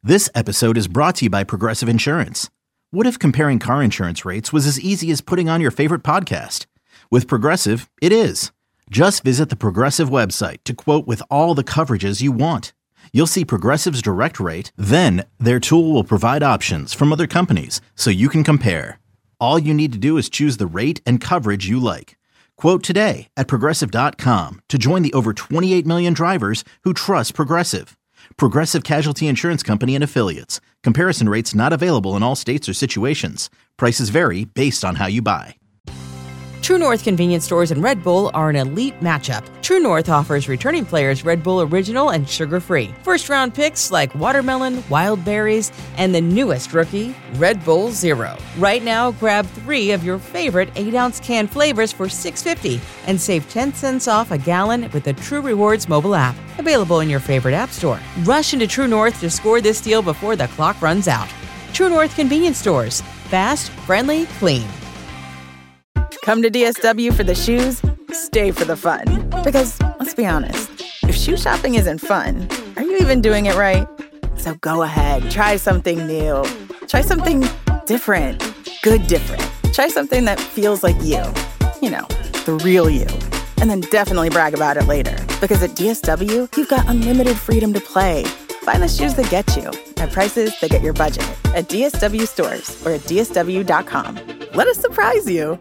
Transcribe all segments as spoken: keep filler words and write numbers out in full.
This episode is brought to you by Progressive Insurance. What if comparing car insurance rates was as easy as putting on your favorite podcast? With Progressive, it is. Just visit the Progressive website to quote with all the coverages you want. You'll see Progressive's direct rate, then their tool will provide options from other companies so you can compare. All you need to do is choose the rate and coverage you like. Quote today at progressive dot com to join the over twenty-eight million drivers who trust Progressive. Progressive Casualty Insurance Company and Affiliates. Comparison rates not available in all states or situations. Prices vary based on how you buy. True North convenience stores and Red Bull are an elite matchup. True North offers returning players Red Bull Original and sugar-free. First-round picks like watermelon, wild berries, and the newest rookie, Red Bull Zero. Right now, grab three of your favorite eight-ounce can flavors for six dollars and fifty cents and save ten cents off a gallon with the True Rewards mobile app. Available in your favorite app store. Rush into True North to score this deal before the clock runs out. True North convenience stores. Fast, friendly, clean. Come to D S W for the shoes, stay for the fun. Because, let's be honest, if shoe shopping isn't fun, are you even doing it right? So go ahead, try something new. Try something different. Good different. Try something that feels like you. You know, the real you. And then definitely brag about it later. Because at D S W, you've got unlimited freedom to play. Find the shoes that get you at prices that get your budget at D S W stores or at D S W dot com. Let us surprise you.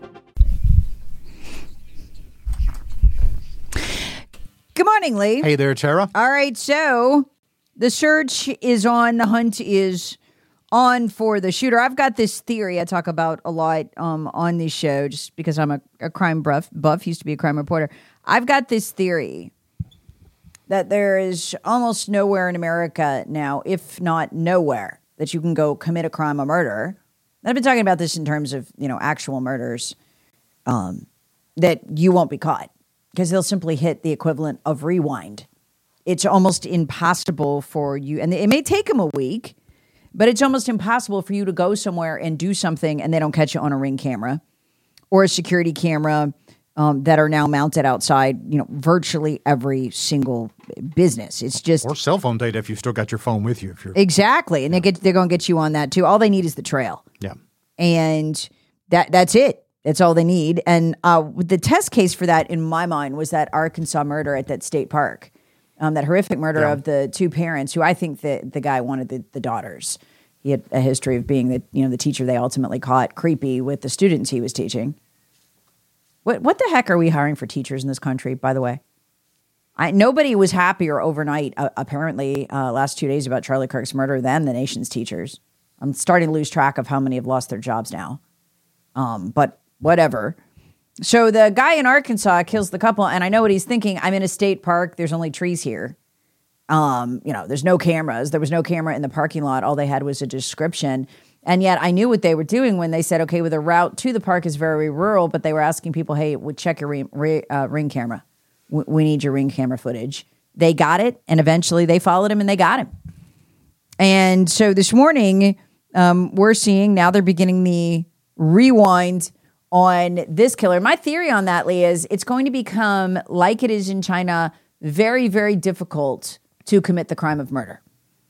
Good morning, Lee. Hey there, Tara. All right, so the search is on. The hunt is on for the shooter. I've got this theory I talk about a lot um, on this show just because I'm a, a crime buff, buff, used to be a crime reporter. I've got this theory that there is almost nowhere in America now, if not nowhere, that you can go commit a crime or murder. I've been talking about this in terms of, you know, actual murders, um, that you won't be caught. Because they'll simply hit the equivalent of rewind. It's almost impossible for you, and it may take them a week, but it's almost impossible for you to go somewhere and do something and they don't catch you on a Ring camera or a security camera um, that are now mounted outside, you know, virtually every single business. It's just... Or cell phone data if you've still got your phone with you. If you're Exactly, and yeah. they get, they're going to get you on that too. All they need is the trail. Yeah. And that that's it. That's all they need. And uh, the test case for that, in my mind, was that Arkansas murder at that state park, um, that horrific murder yeah. of the two parents who I think that the guy wanted the, the daughters. He had a history of being the, you know, the teacher they ultimately caught creepy with the students he was teaching. What what the heck are we hiring for teachers in this country, by the way? I, nobody was happier overnight, uh, apparently, uh, last two days about Charlie Kirk's murder than the nation's teachers. I'm starting to lose track of how many have lost their jobs now. Um, but whatever. So the guy in Arkansas kills the couple, and I know what he's thinking. I'm in a state park. There's only trees here. Um, you know, there's no cameras. There was no camera in the parking lot. All they had was a description. And yet I knew what they were doing when they said, okay, well, the route to the park is very rural, but they were asking people, hey, check your ring, uh, ring camera. We need your Ring camera footage. They got it, and eventually they followed him, and they got him. And so this morning, um, we're seeing now they're beginning the rewind on this killer. My theory on that, Lee, is it's going to become, like it is in China, very, very difficult to commit the crime of murder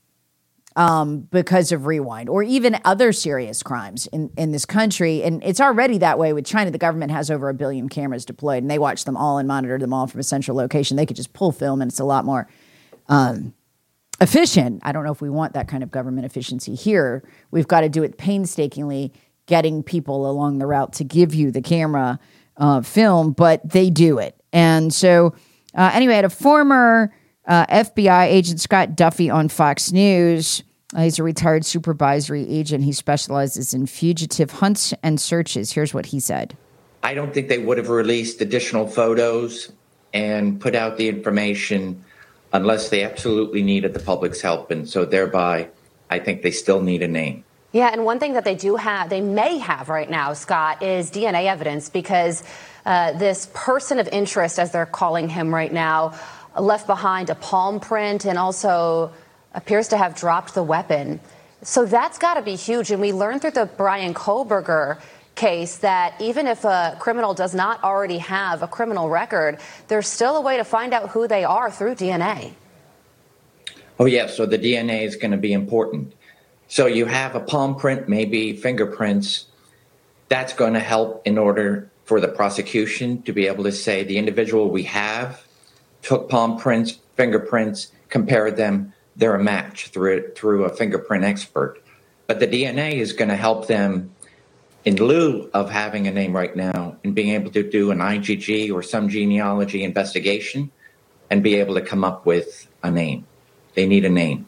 um, because of rewind, or even other serious crimes in, in this country. And it's already that way with China. The government has over a billion cameras deployed, and they watch them all and monitor them all from a central location. They could just pull film, and it's a lot more um, efficient. I don't know if we want that kind of government efficiency here. We've got to do it painstakingly, getting people along the route to give you the camera uh, film, but they do it. And so uh, anyway, I had a former uh, F B I agent, Scott Duffy, on Fox News. Uh, he's a retired supervisory agent. He specializes in fugitive hunts and searches. Here's what he said. I don't think they would have released additional photos and put out the information unless they absolutely needed the public's help. And so thereby, I think they still need a name. Yeah, and one thing that they do have, they may have right now, Scott, is D N A evidence, because uh, this person of interest, as they're calling him right now, left behind a palm print and also appears to have dropped the weapon. So that's got to be huge. And we learned through the Bryan Kohberger case that even if a criminal does not already have a criminal record, there's still a way to find out who they are through D N A. Oh, yeah. So the D N A is going to be important. So you have a palm print, maybe fingerprints. That's going to help in order for the prosecution to be able to say the individual we have took palm prints, fingerprints, compared them. They're a match through through a fingerprint expert. But the D N A is going to help them in lieu of having a name right now and being able to do an I G G or some genealogy investigation and be able to come up with a name. They need a name.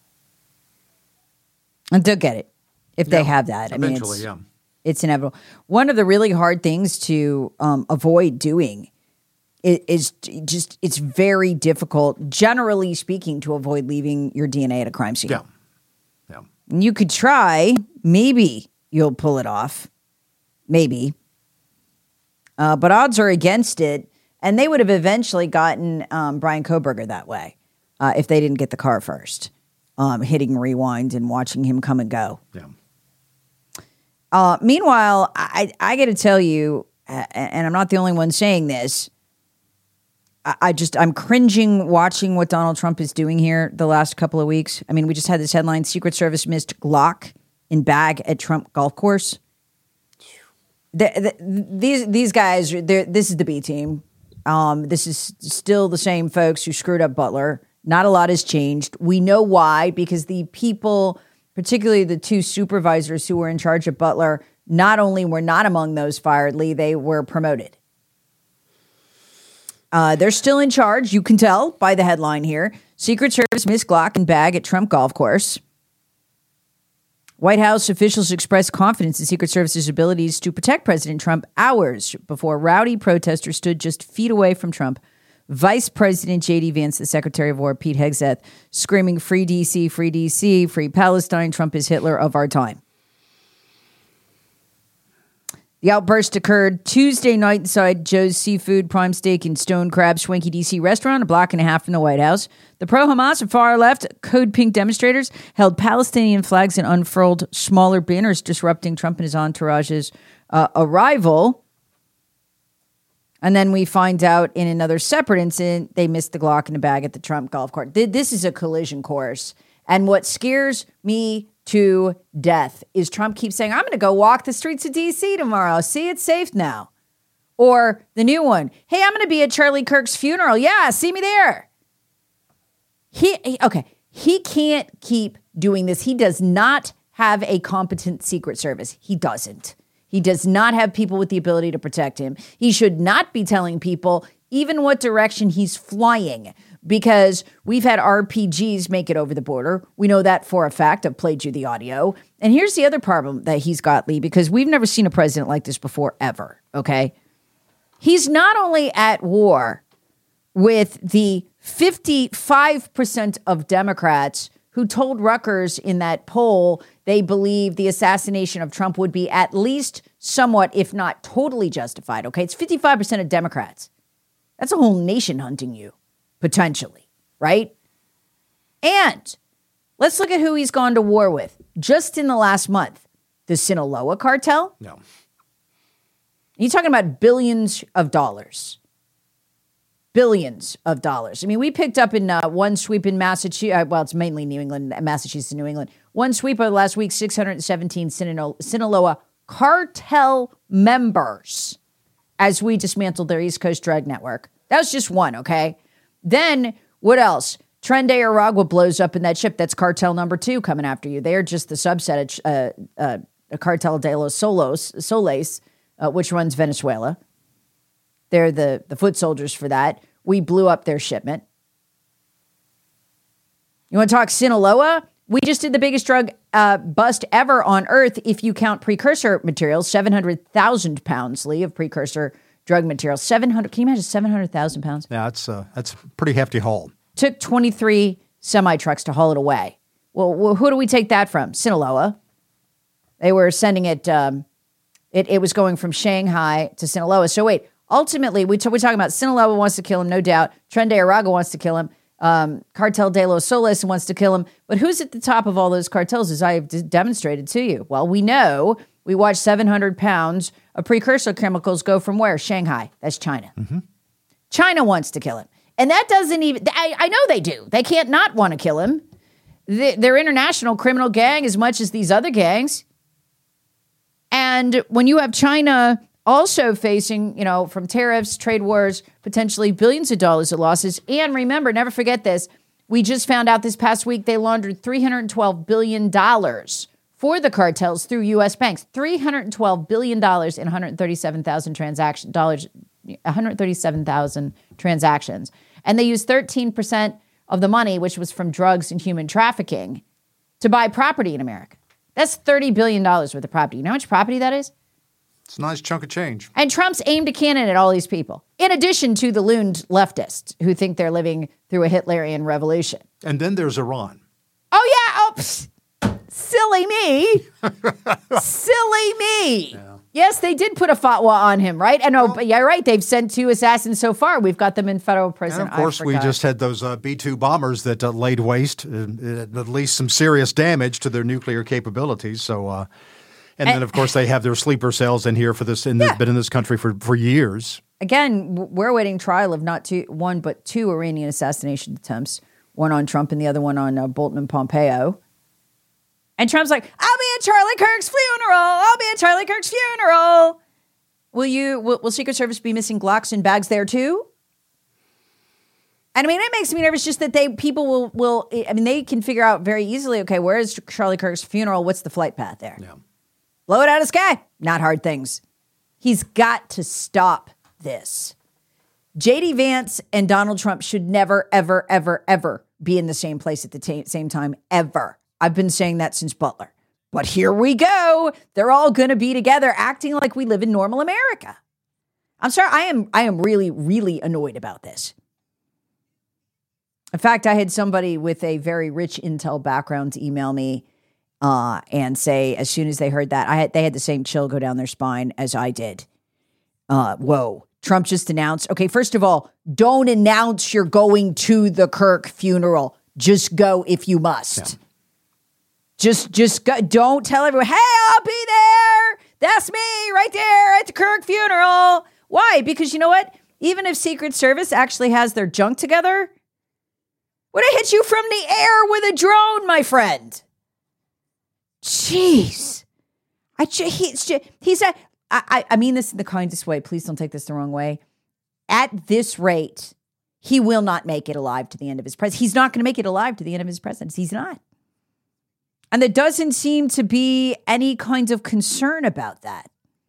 And they'll get it if yeah, they have that. I mean, eventually, it's, yeah. it's inevitable. One of the really hard things to um, avoid doing is, is just, it's very difficult, generally speaking, to avoid leaving your D N A at a crime scene. Yeah. Yeah. You could try, maybe you'll pull it off. Maybe. Uh, but odds are against it. And they would have eventually gotten um, Brian Kohberger that way uh, if they didn't get the car first, um, hitting rewind and watching him come and go. Yeah. Uh, meanwhile, I, I got to tell you, uh, and I'm not the only one saying this, I, I just, I'm cringing watching what Donald Trump is doing here the last couple of weeks. I mean, we just had this headline, Secret Service missed Glock in bag at Trump golf course. The, the, these these guys, this is the B team. Um, this is still the same folks who screwed up Butler. Not a lot has changed. We know why, because the people, particularly the two supervisors who were in charge of Butler, not only were not among those fired, Lee, they were promoted. Uh, they're still in charge. You can tell by the headline here. Secret Service missed Glock and bag at Trump golf course. White House officials expressed confidence in Secret Service's abilities to protect President Trump hours before rowdy protesters stood just feet away from Trump. Vice President J D. Vance, the Secretary of War, Pete Hegseth, screaming, "Free D C, free D C, free Palestine, Trump is Hitler of our time." The outburst occurred Tuesday night inside Joe's Seafood, Prime Steak, and Stone Crab Swanky D C restaurant, a block and a half from the White House. The pro-Hamas and far-left Code Pink demonstrators held Palestinian flags and unfurled smaller banners, disrupting Trump and his entourage's uh, arrival. And then we find out in another separate incident, they missed the Glock in a bag at the Trump golf course. This is a collision course. And what scares me to death is Trump keeps saying, I'm going to go walk the streets of D C tomorrow. See, it's safe now. Or the new one, hey, I'm going to be at Charlie Kirk's funeral. Yeah, see me there. He, he okay, he can't keep doing this. He does not have a competent Secret Service. He doesn't. He does not have people with the ability to protect him. He should not be telling people even what direction he's flying, because we've had R P Gs make it over the border. We know that for a fact. I've played you the audio. And here's the other problem that he's got, Lee, because we've never seen a president like this before, ever, okay? He's not only at war with the fifty-five percent of Democrats who told Rutgers in that poll they believe the assassination of Trump would be at least somewhat, if not totally justified, okay? It's fifty-five percent of Democrats. That's a whole nation hunting you. Potentially, right? And let's look at who he's gone to war with just in the last month. The Sinaloa cartel? No. You're talking about billions of dollars. Billions of dollars. I mean, we picked up in uh, one sweep in Massachusetts. Uh, well, it's mainly New England, Massachusetts and New England. One sweep of the last week, six hundred seventeen Sinaloa, Sinaloa cartel members as we dismantled their East Coast drug network. That was just one, okay? Then, what else? Tren de Aragua blows up in that ship. That's cartel number two coming after you. They're just the subset of uh, uh, a Cartel de los Solos, Soles, uh, which runs Venezuela. They're the, the foot soldiers for that. We blew up their shipment. You want to talk Sinaloa? We just did the biggest drug uh, bust ever on Earth if you count precursor materials, seven hundred thousand pounds, Lee, of precursor drug materials. seven hundred, can you imagine seven hundred thousand pounds? Yeah, that's, uh, that's a pretty hefty haul. Took twenty-three semi-trucks to haul it away. Well, who do we take that from? Sinaloa. They were sending it, um, it, it was going from Shanghai to Sinaloa. So wait, ultimately, we t- we're talking about Sinaloa wants to kill him, no doubt. Tren de Aragua wants to kill him. Um, Cartel de los Soles wants to kill him. But who's at the top of all those cartels, as I have d- demonstrated to you? Well, we know. We watched seven hundred pounds of precursor chemicals go from where? Shanghai. That's China. Mm-hmm. China wants to kill him. And that doesn't even, I, I know they do. They can't not want to kill him. They, they're international criminal gang as much as these other gangs. And when you have China also facing, you know, from tariffs, trade wars, potentially billions of dollars of losses. And remember, never forget this. We just found out this past week they laundered three hundred twelve billion dollars for the cartels through U S banks. three hundred twelve billion dollars in one hundred thirty-seven thousand transaction dollars, one hundred thirty-seven thousand transactions. And they used thirteen percent of the money, which was from drugs and human trafficking, to buy property in America. That's thirty billion dollars worth of property. You know how much property that is? It's a nice chunk of change. And Trump's aimed a cannon at all these people, in addition to the looned leftists who think they're living through a Hitlerian revolution. And then there's Iran. Oh, yeah. Oh, pfft. Silly me. Silly me. Yeah. Yes, they did put a fatwa on him, right? And oh, well, yeah, right. They've sent two assassins so far. We've got them in federal prison. And of course, we just had those uh, B two bombers that uh, laid waste, uh, at least some serious damage to their nuclear capabilities. So, uh, and, and then of course they have their sleeper cells in here for this. And yeah. Been in this country for, for years. Again, we're awaiting trial of not two, one but two Iranian assassination attempts. One on Trump and the other one on uh, Bolton and Pompeo. And Trump's like, I'll be at Charlie Kirk's funeral. I'll be at Charlie Kirk's funeral. Will you? Will, will Secret Service be missing Glocks and bags there too? And I mean, it makes me nervous just that they people will will. I mean, they can figure out very easily. Okay, where is Charlie Kirk's funeral? What's the flight path there? Yeah. Blow it out of the sky. Not hard things. He's got to stop this. J D Vance and Donald Trump should never, ever, ever, ever be in the same place at the t- same time ever. I've been saying that since Butler. But here we go. They're all going to be together acting like we live in normal America. I'm sorry. I am I am really, really annoyed about this. In fact, I had somebody with a very rich intel background to email me uh, and say, as soon as they heard that, I had they had the same chill go down their spine as I did. Uh, whoa. Trump just announced, okay, first of all, don't announce you're going to the Kirk funeral. Just go if you must. Yeah. Just, just go, don't tell everyone, hey, I'll be there. That's me right there at the Kirk funeral. Why? Because you know what? Even if Secret Service actually has their junk together, would have hit you from the air with a drone, my friend. Jeez. I, he's, he's a, I, I mean this in the kindest way. Please don't take this the wrong way. At this rate, he will not make it alive to the end of his presidency. He's not going to make it alive to the end of his presidency. He's not. And there doesn't seem to be any kind of concern about that.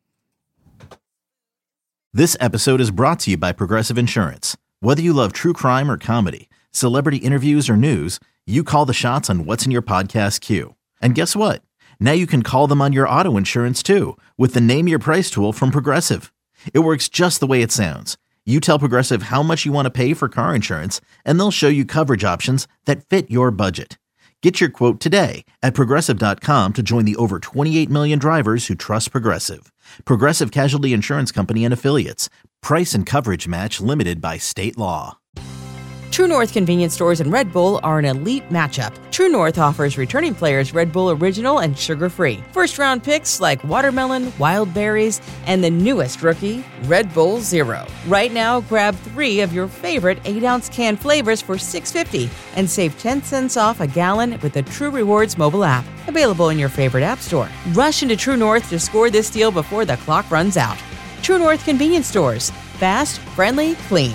This episode is brought to you by Progressive Insurance. Whether you love true crime or comedy, celebrity interviews or news, you call the shots on what's in your podcast queue. And guess what? Now you can call them on your auto insurance too with the Name Your Price tool from Progressive. It works just the way it sounds. You tell Progressive how much you want to pay for car insurance, and they'll show you coverage options that fit your budget. Get your quote today at Progressive dot com to join the over twenty-eight million drivers who trust Progressive. Progressive Casualty Insurance Company and Affiliates. Price and coverage match limited by state law. True North convenience stores and Red Bull are an elite matchup. True North offers returning players Red Bull Original and sugar-free. First-round picks like watermelon, wild berries, and the newest rookie, Red Bull Zero. Right now, grab three of your favorite eight-ounce can flavors for six dollars and fifty cents and save ten cents off a gallon with the True Rewards mobile app. Available in your favorite app store. Rush into True North to score this deal before the clock runs out. True North convenience stores. Fast, friendly, clean.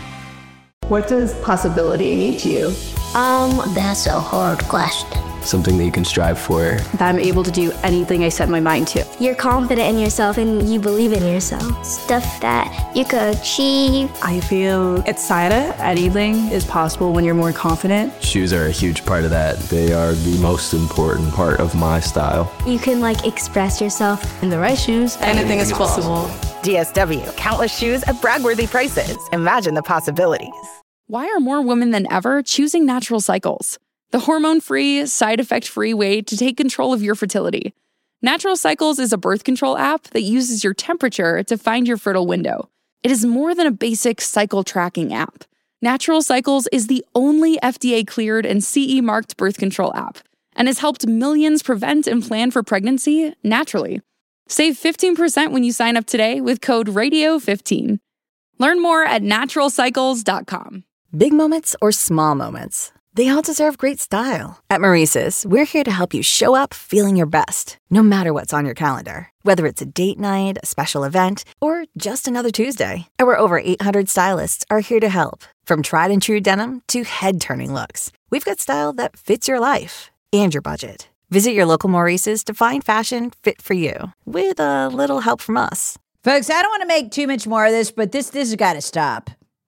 What does possibility mean to you? Um, that's a hard question. Something that you can strive for. That I'm able to do anything I set my mind to. You're confident in yourself and you believe in yourself. Stuff that you could achieve. I feel excited. Anything is possible when you're more confident. Shoes are a huge part of that. They are the most important part of my style. You can like express yourself. In the right shoes, anything, anything is possible. possible. D S W, countless shoes at brag-worthy prices. Imagine the possibilities. Why are more women than ever choosing Natural Cycles? The hormone-free, side-effect-free way to take control of your fertility. Natural Cycles is a birth control app that uses your temperature to find your fertile window. It is more than a basic cycle tracking app. Natural Cycles is the only F D A-cleared and C E-marked birth control app and has helped millions prevent and plan for pregnancy naturally. Save fifteen percent when you sign up today with code radio fifteen. Learn more at natural cycles dot com. Big moments or small moments, they all deserve great style. At Maurice's, we're here to help you show up feeling your best, no matter what's on your calendar. Whether it's a date night, a special event, or just another Tuesday. Our over eight hundred stylists are here to help. From tried and true denim to head-turning looks, we've got style that fits your life and your budget. Visit your local Maurice's to find fashion fit for you, with a little help from us. Folks, I don't want to make too much more of this, but this, this has got to stop.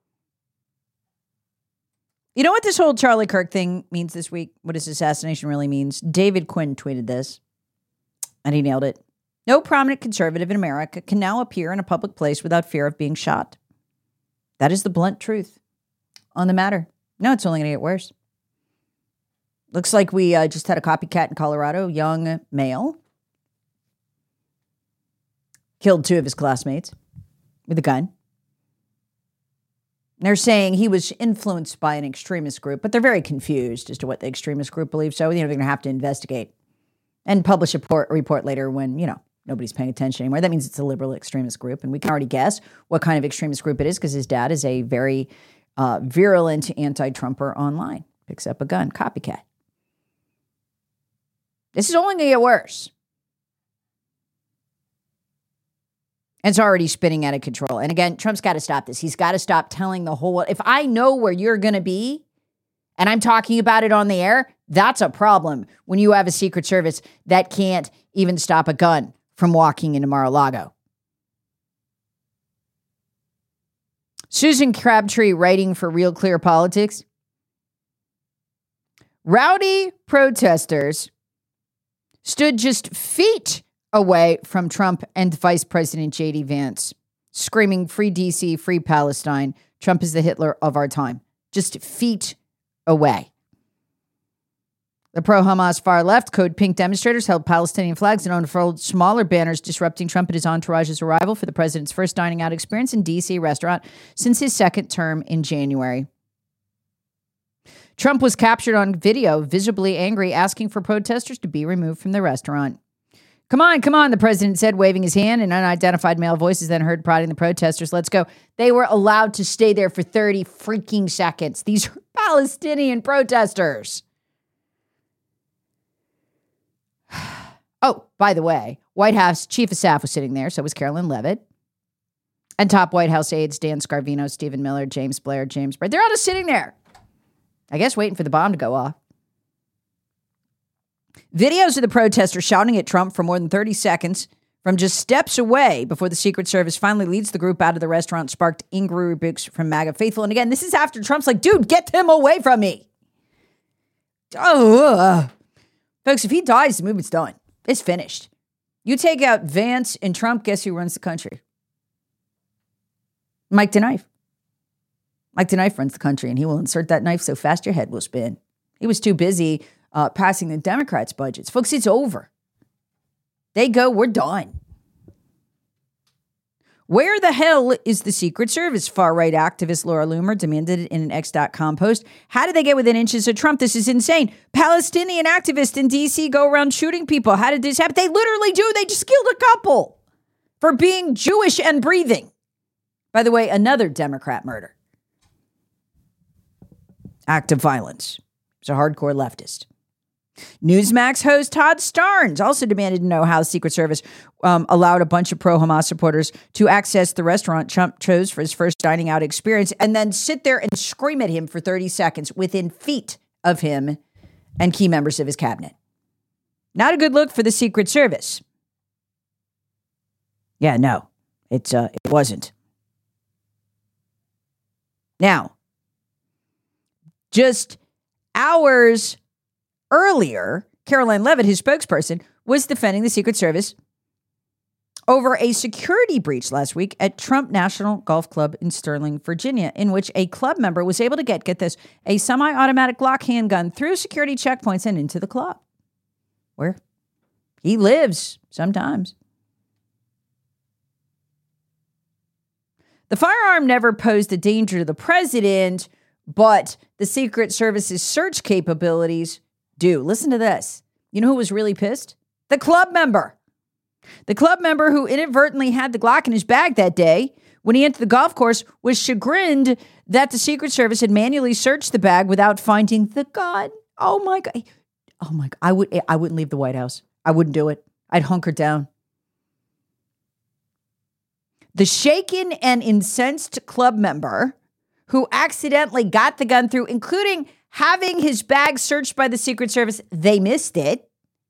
You know what this whole Charlie Kirk thing means this week? What his assassination really means? David Quinn tweeted this, and he nailed it. No prominent conservative in America can now appear in a public place without fear of being shot. That is the blunt truth on the matter. No, it's only going to get worse. Looks like we uh, just had a copycat in Colorado, young male. Killed two of his classmates with a gun. They're saying he was influenced by an extremist group, but they're very confused as to what the extremist group believes. So, you know, they're going to have to investigate and publish a report, report later when, you know, nobody's paying attention anymore. That means it's a liberal extremist group. And we can already guess what kind of extremist group it is because his dad is a very uh, virulent anti-Trumper online. Picks up a gun. Copycat. This is only going to get worse. And it's already spinning out of control. And again, Trump's got to stop this. He's got to stop telling the whole world. If I know where you're going to be and I'm talking about it on the air, that's a problem when you have a Secret Service that can't even stop a gun from walking into Mar-a-Lago. Susan Crabtree writing for Real Clear Politics. Rowdy protesters stood just feet away from Trump and Vice President J D Vance, screaming, "Free D C, free Palestine. Trump is the Hitler of our time." Just feet away. The pro-Hamas far-left Code Pink demonstrators held Palestinian flags and unfurled smaller banners disrupting Trump and his entourage's arrival for the president's first dining out experience in D C restaurant since his second term in January. Trump was captured on video, visibly angry, asking for protesters to be removed from the restaurant. "Come on, come on," the president said, waving his hand, and unidentified male voices then heard prodding the protesters. "Let's go." They were allowed to stay there for thirty freaking seconds. These are Palestinian protesters. Oh, by the way, White House Chief of Staff was sitting there, so was Carolyn Levitt. And top White House aides, Dan Scarvino, Stephen Miller, James Blair, James Bright. They're all just sitting there, I guess waiting for the bomb to go off. Videos of the protesters shouting at Trump for more than thirty seconds from just steps away before the Secret Service finally leads the group out of the restaurant sparked angry rebukes from MAGA faithful. And again, this is after Trump's like, "Dude, get him away from me." Oh, uh. Folks, if he dies, the movement's done. It's finished. You take out Vance and Trump, guess who runs the country? Mike DeKnife. Mike DeKnife runs the country, and he will insert that knife so fast your head will spin. He was too busy uh, passing the Democrats' budgets. Folks, it's over. They go, we're done. Where the hell is the Secret Service? Far-right activist Laura Loomer demanded it in an X dot com post. How did they get within inches of Trump? This is insane. Palestinian activists in D C go around shooting people. How did this happen? They literally do. They just killed a couple for being Jewish and breathing. By the way, another Democrat murder. Act of violence. He's a hardcore leftist. Newsmax host Todd Starnes also demanded to know how the Secret Service um, allowed a bunch of pro-Hamas supporters to access the restaurant Trump chose for his first dining out experience and then sit there and scream at him for thirty seconds within feet of him and key members of his cabinet. Not a good look for the Secret Service. Yeah, no, it's, uh, it wasn't. Now, just hours earlier, Caroline Levitt, his spokesperson, was defending the Secret Service over a security breach last week at Trump National Golf Club in Sterling, Virginia, in which a club member was able to get, get this, a semi-automatic Glock handgun through security checkpoints and into the club, where he lives sometimes. The firearm never posed a danger to the president, but the Secret Service's search capabilities do. Listen to this. You know who was really pissed? The club member. The club member who inadvertently had the Glock in his bag that day when he entered the golf course was chagrined that the Secret Service had manually searched the bag without finding the gun. Oh my God. Oh my God. I would, I wouldn't leave the White House. I wouldn't do it. I'd hunker down. The shaken and incensed club member who accidentally got the gun through, including having his bag searched by the Secret Service, they missed it,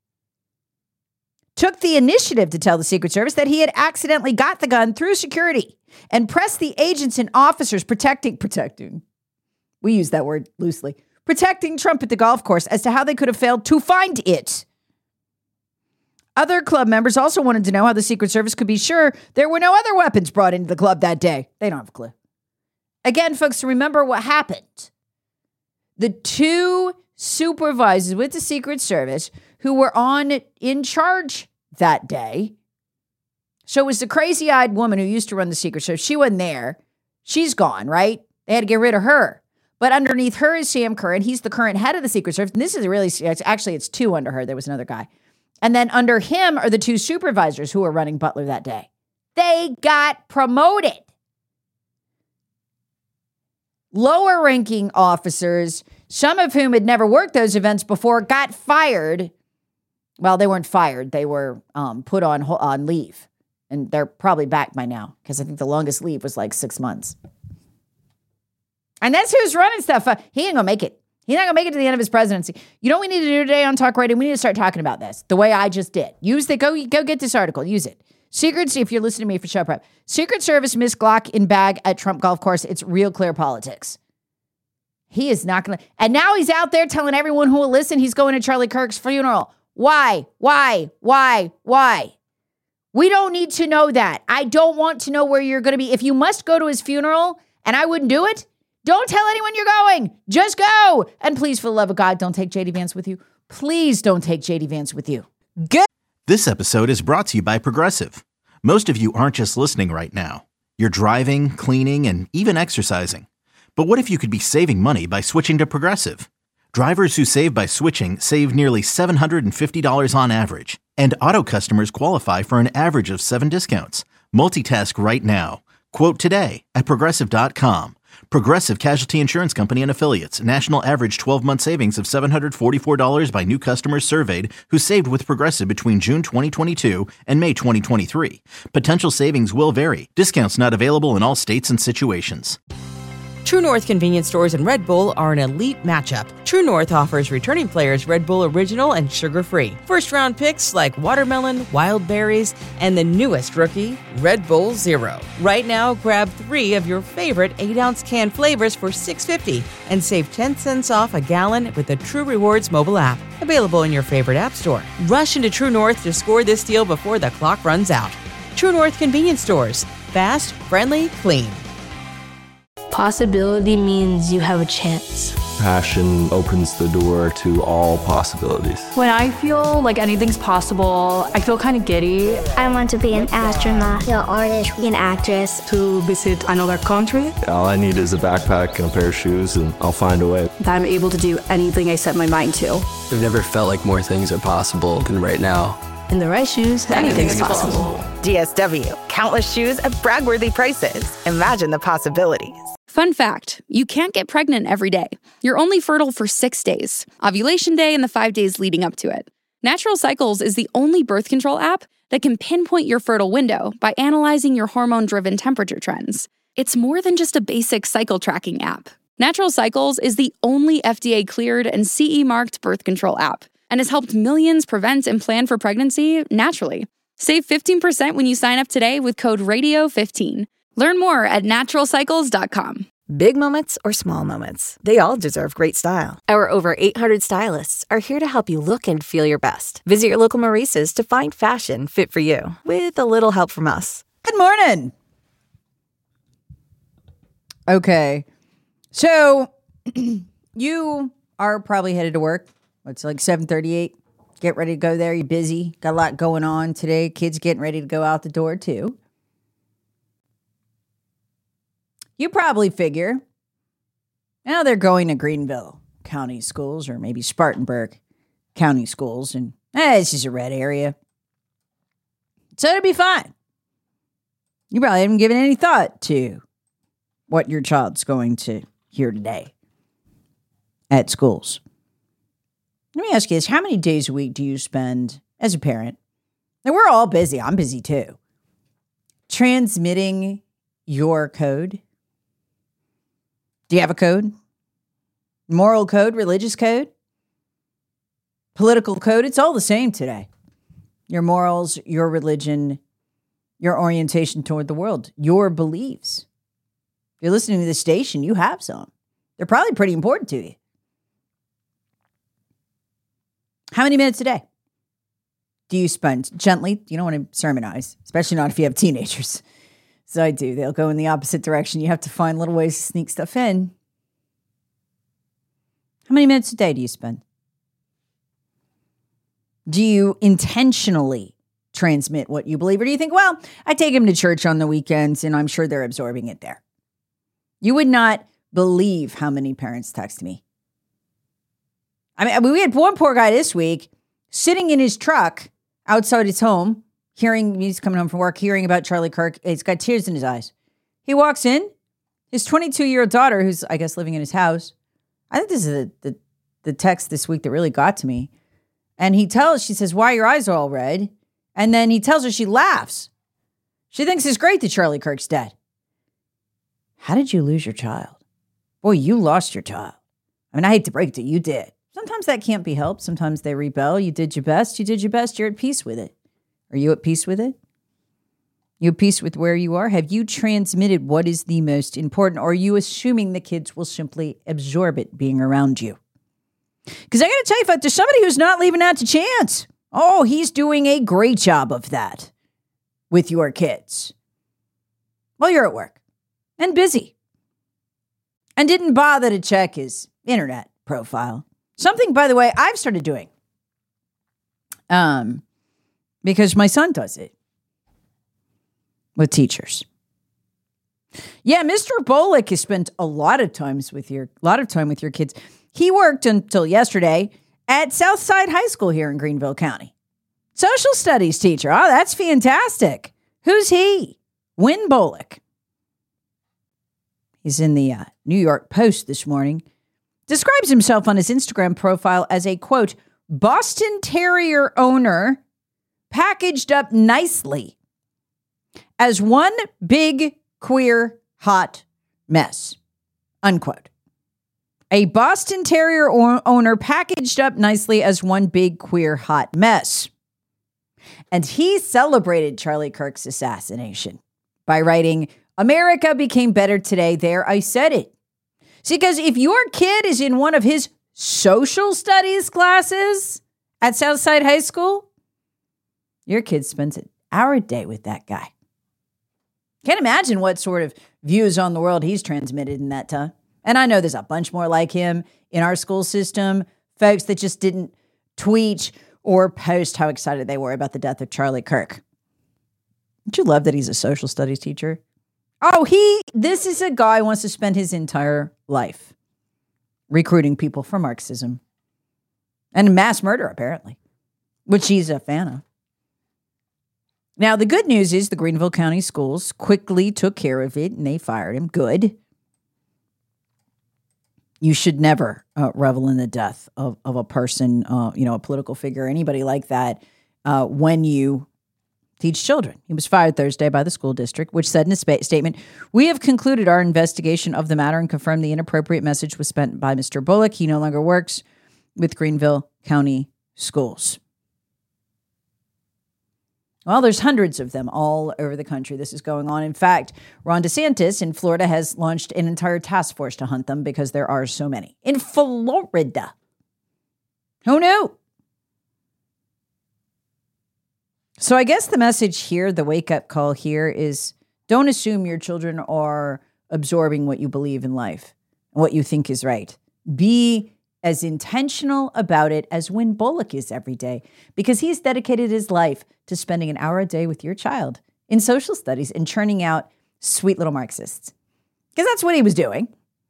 took the initiative to tell the Secret Service that he had accidentally got the gun through security and pressed the agents and officers protecting, protecting, we use that word loosely, protecting Trump at the golf course as to how they could have failed to find it. Other club members also wanted to know how the Secret Service could be sure there were no other weapons brought into the club that day. They don't have a clue. Again, folks, remember what happened. The two supervisors with the Secret Service who were on in charge that day. So it was the crazy-eyed woman who used to run the Secret Service. She wasn't there. She's gone, right? They had to get rid of her. But underneath her is Sam Curran. He's the current head of the Secret Service. And this is a really, it's, actually, it's two under her. There was another guy. And then under him are the two supervisors who were running Butler that day. They got promoted. Lower ranking officers, some of whom had never worked those events before, got fired. Well, they weren't fired. They were um, put on, on leave. And they're probably back by now because I think the longest leave was like six months. And that's who's running stuff. Uh, he ain't going to make it. He's not going to make it to the end of his presidency. You know what we need to do today on Talk Radio? We need to start talking about this the way I just did. Use the, go, go get this article. Use it. Secret, if you're listening to me for show prep, Secret Service missed Glock in bag at Trump golf course. It's real clear politics. He is not going to. And now he's out there telling everyone who will listen he's going to Charlie Kirk's funeral. Why? Why? Why? Why? We don't need to know that. I don't want to know where you're going to be. If you must go to his funeral, and I wouldn't do it, don't tell anyone you're going. Just go. And please, for the love of God, don't take J D Vance with you. Please don't take J D Vance with you. Good. This episode is brought to you by Progressive. Most of you aren't just listening right now. You're driving, cleaning, and even exercising. But what if you could be saving money by switching to Progressive? Drivers who save by switching save nearly seven hundred fifty dollars on average. And auto customers qualify for an average of seven discounts. Multitask right now. Quote today at Progressive dot com. Progressive Casualty Insurance Company and Affiliates. National average twelve-month savings of seven hundred forty-four dollars by new customers surveyed who saved with Progressive between June twenty twenty-two and May twenty twenty-three. Potential savings will vary. Discounts not available in all states and situations. True North convenience stores and Red Bull are an elite matchup. True North offers returning players Red Bull Original and sugar-free. First-round picks like watermelon, wild berries, and the newest rookie, Red Bull Zero. Right now, grab three of your favorite eight-ounce can flavors for six dollars and fifty cents and save ten cents off a gallon with the True Rewards mobile app. Available in your favorite app store. Rush into True North to score this deal before the clock runs out. True North convenience stores. Fast, friendly, clean. Possibility means you have a chance. Passion opens the door to all possibilities. When I feel like anything's possible, I feel kind of giddy. I want to be an astronaut, an artist, an actress. To visit another country. All I need is a backpack and a pair of shoes, and I'll find a way. That I'm able to do anything I set my mind to. I've never felt like more things are possible than right now. In the right shoes, anything's possible. D S W, countless shoes at brag-worthy prices. Imagine the possibilities. Fun fact, you can't get pregnant every day. You're only fertile for six days, ovulation day and the five days leading up to it. Natural Cycles is the only birth control app that can pinpoint your fertile window by analyzing your hormone-driven temperature trends. It's more than just a basic cycle tracking app. Natural Cycles is the only F D A-cleared and C E-marked birth control app and has helped millions prevent and plan for pregnancy naturally. Save fifteen percent when you sign up today with code radio fifteen. Learn more at natural cycles dot com. Big moments or small moments, they all deserve great style. Our over eight hundred stylists are here to help you look and feel your best. Visit your local Maurice's to find fashion fit for you, with a little help from us. Good morning. Okay. So you are probably headed to work. It's like seven thirty-eight. Get ready to go there. You're busy. Got a lot going on today. Kids getting ready to go out the door too. You probably figure, now they're going to Greenville County Schools or maybe Spartanburg County Schools, and eh, this is a red area. So it'll be fine. You probably haven't given any thought to what your child's going to hear today at schools. Let me ask you this. How many days a week do you spend as a parent? And we're all busy. I'm busy too. Transmitting your code. Do you have a code? Moral code, religious code, political code. It's all the same today. Your morals, your religion, your orientation toward the world, your beliefs. If you're listening to this station, you have some. They're probably pretty important to you. How many minutes a day do you spend? Gently, you don't want to sermonize, especially not if you have teenagers. So I do. They'll go in the opposite direction. You have to find little ways to sneak stuff in. How many minutes a day do you spend? Do you intentionally transmit what you believe? Or do you think, well, I take them to church on the weekends and I'm sure they're absorbing it there? You would not believe how many parents text me. I mean, we had one poor guy this week sitting in his truck outside his home, hearing, he's coming home from work, hearing about Charlie Kirk. He's got tears in his eyes. He walks in, his twenty-two-year-old daughter, who's, I guess, living in his house. I think this is the, the, the text this week that really got to me. And he tells, she says, why are your eyes all red? And then he tells her, she laughs. She thinks it's great that Charlie Kirk's dead. How did you lose your child? Boy, you lost your child. I mean, I hate to break it to you, you did. Sometimes that can't be helped. Sometimes they rebel. You did your best. You did your best. You're at peace with it. Are you at peace with it? You at peace with where you are? Have you transmitted what is the most important? Or are you assuming the kids will simply absorb it being around you? Because I got to tell you, if there's somebody who's not leaving that to chance, oh, he's doing a great job of that with your kids. Well, you're at work and busy and didn't bother to check his internet profile. Something, by the way, I've started doing um, because my son does it with teachers. Yeah, Mister Bullock has spent a lot of times with your, a lot of time with your kids. He worked until yesterday at Southside High School here in Greenville County. Social studies teacher. Oh, that's fantastic. Who's he? Win Bullock. He's in the uh, New York Post this morning. Describes himself on his Instagram profile as a, quote, Boston Terrier owner packaged up nicely as one big, queer, hot mess, unquote. A Boston Terrier o- owner packaged up nicely as one big, queer, hot mess. And he celebrated Charlie Kirk's assassination by writing, America became better today. There, I said it. See, because if your kid is in one of his social studies classes at Southside High School, your kid spends an hour a day with that guy. Can't imagine what sort of views on the world he's transmitted in that time. And I know there's a bunch more like him in our school system, folks that just didn't tweet or post how excited they were about the death of Charlie Kirk. Don't you love that he's a social studies teacher? Oh, he, this is a guy who wants to spend his entire life recruiting people for Marxism and mass murder, apparently, which he's a fan of. Now, the good news is the Greenville County Schools quickly took care of it and they fired him. Good. You should never uh, revel in the death of, of a person, uh, you know, a political figure, anybody like that, uh, when you teach children. He was fired Thursday by the school district, which said in a spa- statement, we have concluded our investigation of the matter and confirmed the inappropriate message was spent by Mister Bullock. He no longer works with Greenville County Schools. Well, there's hundreds of them all over the country. This is going on. In fact, Ron DeSantis in Florida has launched an entire task force to hunt them because there are so many. In Florida. Who knew? So I guess the message here, the wake-up call here is don't assume your children are absorbing what you believe in life, what you think is right. Be as intentional about it as Win Bullock is every day, because he's dedicated his life to spending an hour a day with your child in social studies and churning out sweet little Marxists. Because that's what he was doing.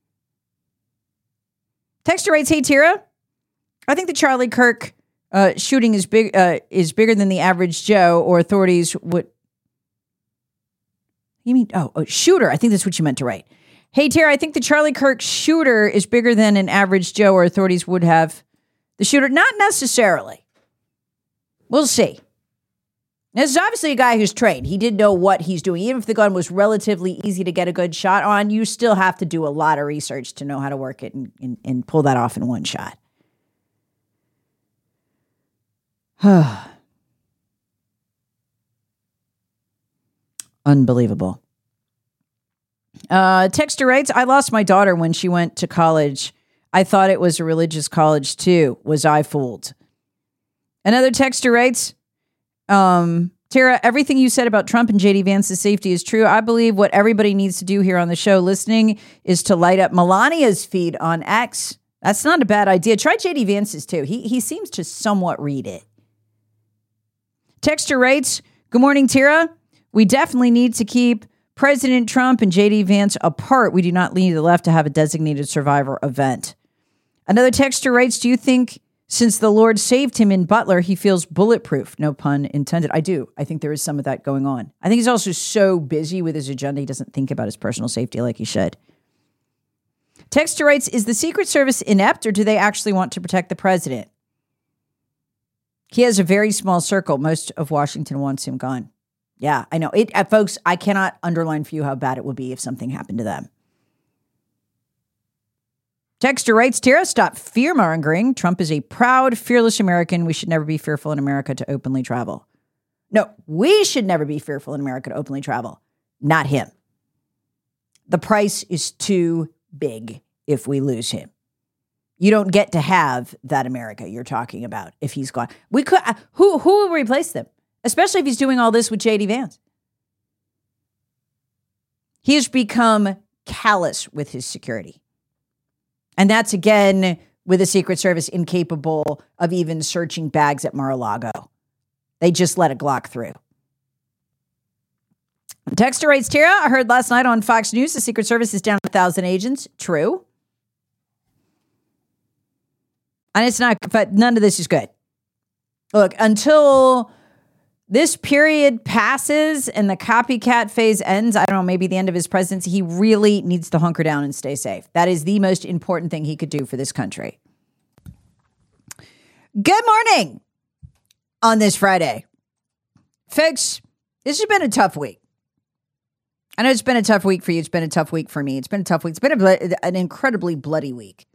Texter writes, hey, Tira, I think the Charlie Kirk uh, shooting is big uh, is bigger than the average Joe, or authorities would... You mean, oh, oh, shooter. I think that's what you meant to write. Hey, Tara, I think the Charlie Kirk shooter is bigger than an average Joe, or authorities would have the shooter. Not necessarily. We'll see. This is obviously a guy who's trained. He did know what he's doing. Even if the gun was relatively easy to get a good shot on, you still have to do a lot of research to know how to work it and, and, and pull that off in one shot. Unbelievable. Uh, Texter writes, I lost my daughter when she went to college. I thought it was a religious college too. Was I fooled? Another texter writes, um, Tara, everything you said about Trump and J D Vance's safety is true. I believe what everybody needs to do here on the show listening is to light up Melania's feed on X. That's not a bad idea. Try J D Vance's too. He, he seems to somewhat read it. Texter writes, good morning, Tara. We definitely need to keep President Trump and J D Vance apart. We do not need the left to have a designated survivor event. Another texter writes, do you think since the Lord saved him in Butler, he feels bulletproof? No pun intended. I do. I think there is some of that going on. I think he's also so busy with his agenda, he doesn't think about his personal safety like he should. Texter writes, is the Secret Service inept or do they actually want to protect the president? He has a very small circle. Most of Washington wants him gone. Yeah, I know. It, uh, folks, I cannot underline for you how bad it would be if something happened to them. Texter writes, Tara, stop fear-mongering. Trump is a proud, fearless American. We should never be fearful in America to openly travel. No, we should never be fearful in America to openly travel. Not him. The price is too big if we lose him. You don't get to have that America you're talking about if he's gone. We could. Uh, who who will replace them? Especially if he's doing all this with J D Vance. He has become callous with his security. And that's, again, with the Secret Service incapable of even searching bags at Mar-a-Lago. They just let a Glock through. Texter writes, Tara, I heard last night on Fox News the Secret Service is down a thousand agents. True. And it's not, but none of this is good. Look, until this period passes and the copycat phase ends, I don't know, maybe the end of his presidency, he really needs to hunker down and stay safe. That is the most important thing he could do for this country. Good morning on this Friday. Folks, this has been a tough week. I know it's been a tough week for you. It's been a tough week for me. It's been a tough week. It's been a, an incredibly bloody week.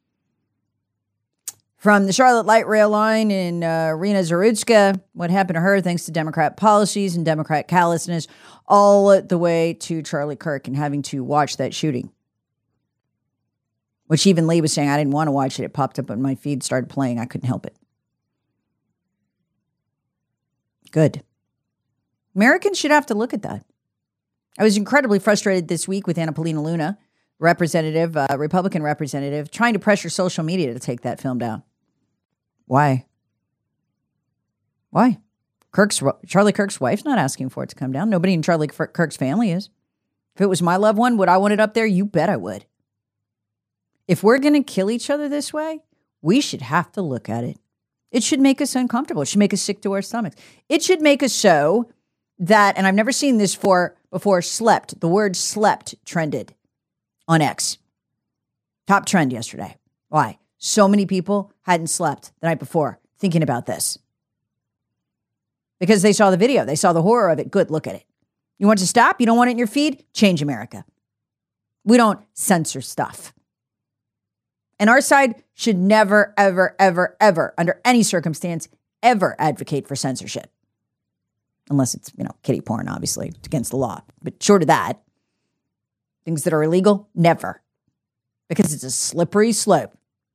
From the Charlotte Light Rail line in uh, Rena Zarutska, what happened to her thanks to Democrat policies and Democrat callousness, all the way to Charlie Kirk and having to watch that shooting. Which even Lee was saying, I didn't want to watch it. It popped up on my feed, started playing. I couldn't help it. Good. Americans should have to look at that. I was incredibly frustrated this week with Anna Paulina Luna, representative, uh, Republican representative, trying to pressure social media to take that film down. Why? Why? Kirk's Charlie Kirk's wife's not asking for it to come down. Nobody in Charlie Kirk's family is. If it was my loved one, would I want it up there? You bet I would. If we're going to kill each other this way, we should have to look at it. It should make us uncomfortable. It should make us sick to our stomachs. It should make us so that, and I've never seen this for before, slept. The word slept trended on X. Top trend yesterday. Why? So many people hadn't slept the night before thinking about this. Because they saw the video. They saw the horror of it. Good, look at it. You want to stop? You don't want it in your feed? Change America. We don't censor stuff. And our side should never, ever, ever, ever, under any circumstance, ever advocate for censorship. Unless it's, you know, kiddie porn, obviously. It's against the law. But short of that, things that are illegal, never. Because it's a slippery slope.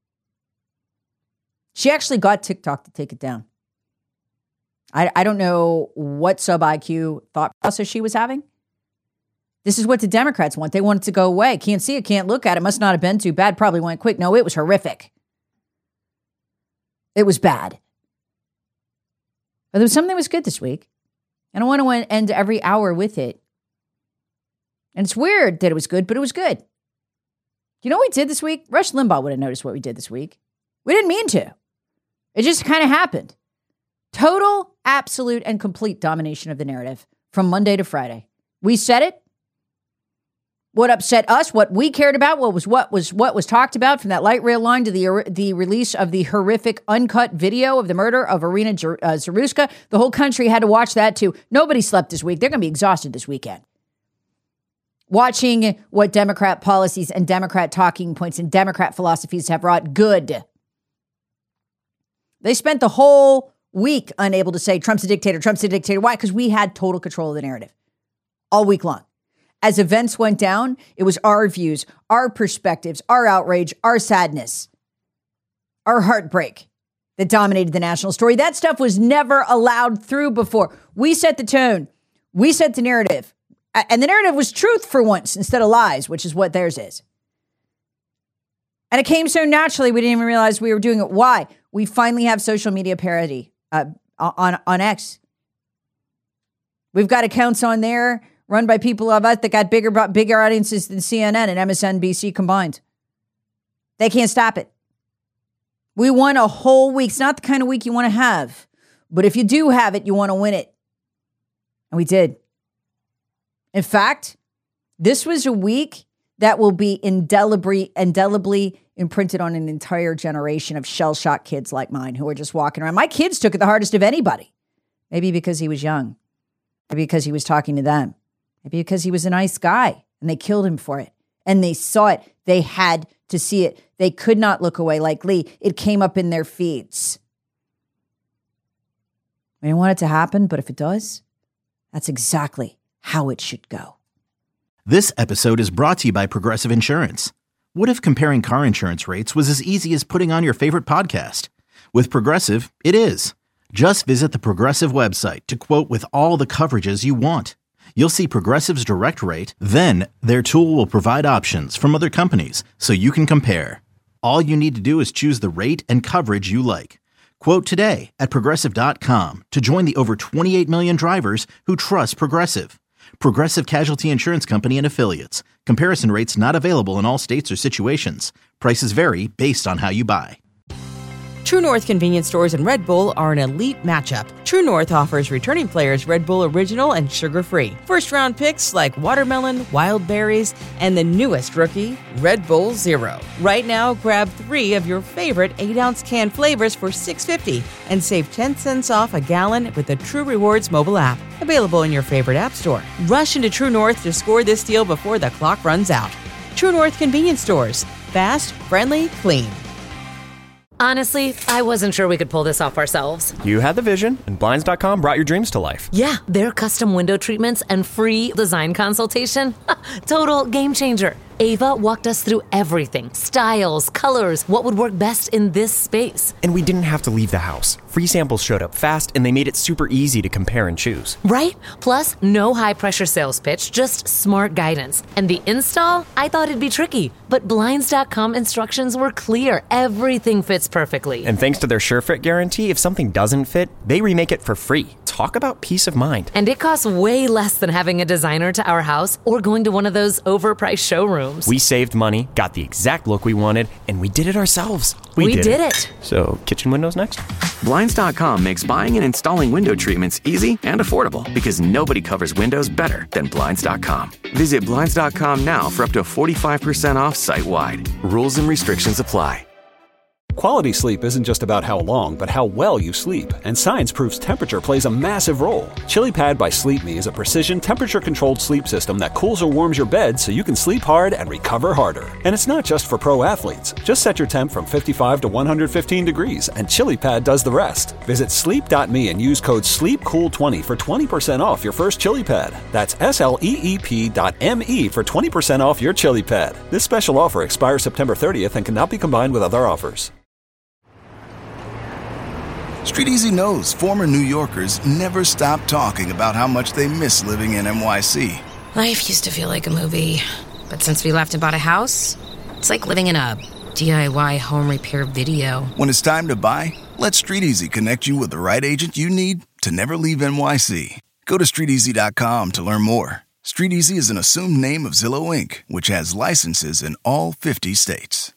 She actually got TikTok to take it down. I, I don't know what sub-I Q thought process she was having. This is what the Democrats want. They want it to go away. Can't see it, can't look at it. Must not have been too bad. Probably went quick. No, it was horrific. It was bad. But there was something that was good this week. I don't want to end every hour with it. And it's weird that it was good, but it was good. You know what we did this week? Rush Limbaugh would have noticed what we did this week. We didn't mean to. It just kind of happened. Total, absolute, and complete domination of the narrative from Monday to Friday. We said it. what upset us, what we cared about, what was what was what was talked about, from that light rail line to the the release of the horrific uncut video of the murder of Irina uh, Zaruska. The whole country had to watch that too. Nobody slept this week. They're going to be exhausted this weekend, watching what Democrat policies and Democrat talking points and Democrat philosophies have wrought good. They spent the whole week unable to say Trump's a dictator, Trump's a dictator. Why? Because we had total control of the narrative all week long. As events went down, it was our views, our perspectives, our outrage, our sadness, our heartbreak that dominated the national story. That stuff was never allowed through before. We set the tone. We set the narrative. And the narrative was truth for once instead of lies, which is what theirs is. And it came so naturally, we didn't even realize we were doing it. Why? We finally have social media parity uh, on, on X. We've got accounts on there run by people of us that got bigger, bigger audiences than C N N and M S N B C combined. They can't stop it. We won a whole week. It's not the kind of week you want to have. But if you do have it, you want to win it. And we did. In fact, this was a week that will be indelibly, indelibly imprinted on an entire generation of shell-shocked kids like mine who are just walking around. My kids took it the hardest of anybody. Maybe because he was young. Maybe because he was talking to them. Maybe because he was a nice guy and they killed him for it. And they saw it. They had to see it. They could not look away like Lee. It came up in their feeds. I don't want it to happen, but if it does, that's exactly how it should go. This episode is brought to you by Progressive Insurance. What if comparing car insurance rates was as easy as putting on your favorite podcast? With Progressive, it is. Just visit the Progressive website to quote with all the coverages you want. You'll see Progressive's direct rate, then their tool will provide options from other companies so you can compare. All you need to do is choose the rate and coverage you like. Quote today at Progressive dot com to join the over twenty-eight million drivers who trust Progressive. Progressive Casualty Insurance Company and Affiliates. Comparison rates not available in all states or situations. Prices vary based on how you buy. True North convenience stores and Red Bull are an elite matchup. True North offers returning players Red Bull Original and sugar-free. First-round picks like watermelon, wild berries, and the newest rookie, Red Bull Zero. Right now, grab three of your favorite eight-ounce can flavors for six dollars and fifty cents and save ten cents off a gallon with the True Rewards mobile app. Available in your favorite app store. Rush into True North to score this deal before the clock runs out. True North convenience stores. Fast, friendly, clean. Honestly, I wasn't sure we could pull this off ourselves. You had the vision, and Blinds dot com brought your dreams to life. Yeah, their custom window treatments and free design consultation. Total game changer. Ava walked us through everything. Styles, colors, what would work best in this space. And we didn't have to leave the house. Free samples showed up fast, and they made it super easy to compare and choose. Right? Plus, no high-pressure sales pitch, just smart guidance. And the install? I thought it'd be tricky. But Blinds dot com instructions were clear. Everything fits perfectly. And thanks to their SureFit guarantee, if something doesn't fit, they remake it for free. Talk about peace of mind. And it costs way less than having a designer to our house or going to one of those overpriced showrooms. We saved money, got the exact look we wanted, and we did it ourselves. We, we did, did it. it. So, kitchen windows next? Blinds dot com makes buying and installing window treatments easy and affordable because nobody covers windows better than Blinds dot com. Visit Blinds dot com now for up to forty-five percent off site-wide. Rules and restrictions apply. Quality sleep isn't just about how long, but how well you sleep. And science proves temperature plays a massive role. ChiliPad by Sleep Me is a precision temperature-controlled sleep system that cools or warms your bed so you can sleep hard and recover harder. And it's not just for pro athletes. Just set your temp from fifty-five to one hundred fifteen degrees, and ChiliPad does the rest. Visit sleep dot me and use code sleep cool twenty for twenty percent off your first ChiliPad. That's S L E E P dot M E for twenty percent off your ChiliPad. This special offer expires September thirtieth and cannot be combined with other offers. StreetEasy knows former New Yorkers never stop talking about how much they miss living in N Y C. Life used to feel like a movie, but since we left and bought a house, it's like living in a D I Y home repair video. When it's time to buy, let StreetEasy connect you with the right agent you need to never leave N Y C. Go to street easy dot com to learn more. StreetEasy is an assumed name of Zillow Incorporated, which has licenses in all fifty states.